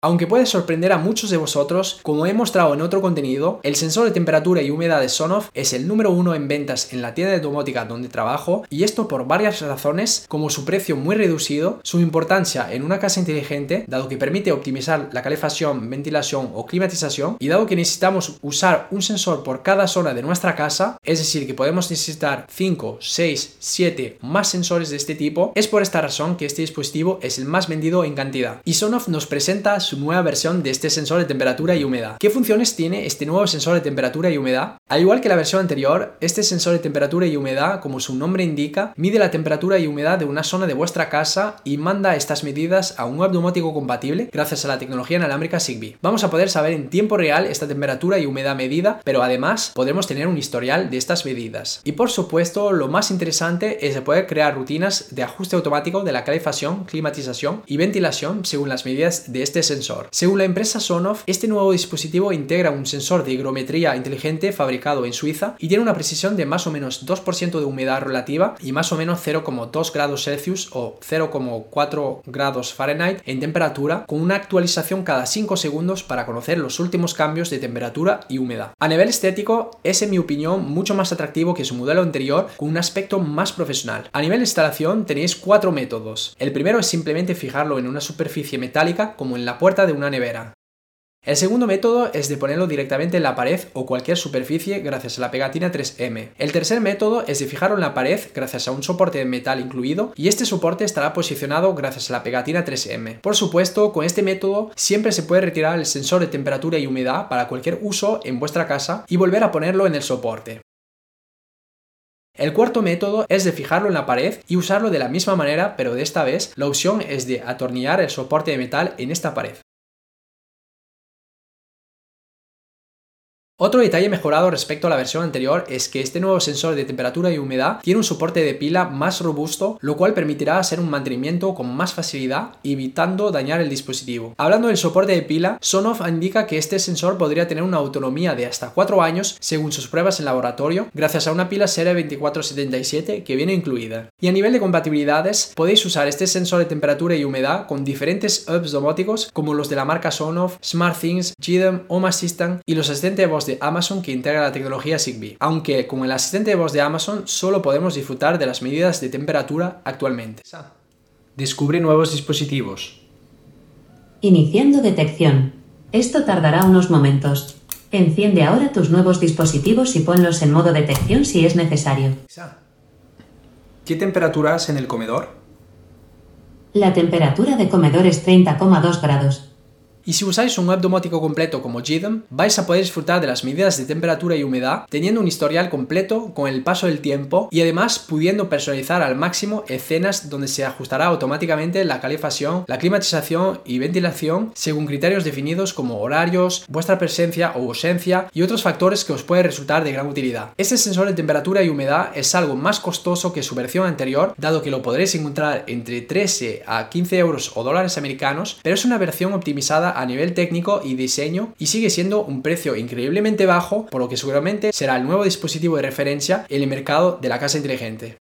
Aunque puede sorprender a muchos de vosotros, como he mostrado en otro contenido, el sensor de temperatura y humedad de Sonoff es el número 1 en ventas en la tienda de domótica donde trabajo, y esto por varias razones, como su precio muy reducido, su importancia en una casa inteligente, dado que permite optimizar la calefacción, ventilación o climatización, y dado que necesitamos usar un sensor por cada zona de nuestra casa, es decir, que podemos necesitar 5, 6, 7 más sensores de este tipo, es por esta razón que este dispositivo es el más vendido en cantidad. Y Sonoff nos presenta su nueva versión de este sensor de temperatura y humedad. ¿Qué funciones tiene este nuevo sensor de temperatura y humedad? Al igual que la versión anterior, este sensor de temperatura y humedad, como su nombre indica, mide la temperatura y humedad de una zona de vuestra casa y manda estas medidas a un web domótico compatible gracias a la tecnología inalámbrica Zigbee. Vamos a poder saber en tiempo real esta temperatura y humedad medida, pero además podremos tener un historial de estas medidas. Y por supuesto, lo más interesante es poder crear rutinas de ajuste automático de la calefacción, climatización y ventilación según las medidas de este sensor. Según la empresa Sonoff, este nuevo dispositivo integra un sensor de higrometría inteligente fabricado en Suiza y tiene una precisión de más o menos 2% de humedad relativa y más o menos 0,2 grados Celsius o 0,4 grados Fahrenheit en temperatura, con una actualización cada 5 segundos para conocer los últimos cambios de temperatura y humedad. A nivel estético, es en mi opinión mucho más atractivo que su modelo anterior, con un aspecto más profesional. A nivel de instalación tenéis 4 métodos. El primero es simplemente fijarlo en una superficie metálica como en la puerta de una nevera. El segundo método es de ponerlo directamente en la pared o cualquier superficie gracias a la pegatina 3M. El tercer método es de fijarlo en la pared gracias a un soporte de metal incluido, y este soporte estará posicionado gracias a la pegatina 3M. Por supuesto, con este método siempre se puede retirar el sensor de temperatura y humedad para cualquier uso en vuestra casa y volver a ponerlo en el soporte. El cuarto método es de fijarlo en la pared y usarlo de la misma manera, pero de esta vez la opción es de atornillar el soporte de metal en esta pared. Otro detalle mejorado respecto a la versión anterior es que este nuevo sensor de temperatura y humedad tiene un soporte de pila más robusto, lo cual permitirá hacer un mantenimiento con más facilidad, evitando dañar el dispositivo. Hablando del soporte de pila, Sonoff indica que este sensor podría tener una autonomía de hasta 4 años según sus pruebas en laboratorio, gracias a una pila serie 2477 que viene incluida. Y a nivel de compatibilidades, podéis usar este sensor de temperatura y humedad con diferentes hubs domóticos como los de la marca Sonoff, SmartThings, JIDM, Home Assistant y los asistentes de voz de Amazon que integra la tecnología Zigbee, aunque con el asistente de voz de Amazon solo podemos disfrutar de las medidas de temperatura actualmente. Descubre nuevos dispositivos. Iniciando detección. Esto tardará unos momentos. Enciende ahora tus nuevos dispositivos y ponlos en modo detección si es necesario. ¿Qué temperatura hace en el comedor? La temperatura de comedor es 30,2 grados. Y si usáis un web domótico completo como JIDM, vais a poder disfrutar de las medidas de temperatura y humedad, teniendo un historial completo con el paso del tiempo y además pudiendo personalizar al máximo escenas donde se ajustará automáticamente la calefacción, la climatización y ventilación según criterios definidos como horarios, vuestra presencia o ausencia y otros factores que os pueden resultar de gran utilidad. Este sensor de temperatura y humedad es algo más costoso que su versión anterior, dado que lo podréis encontrar entre 13 a 15 euros o dólares americanos, pero es una versión optimizada a nivel técnico y diseño y sigue siendo un precio increíblemente bajo, por lo que seguramente será el nuevo dispositivo de referencia en el mercado de la casa inteligente.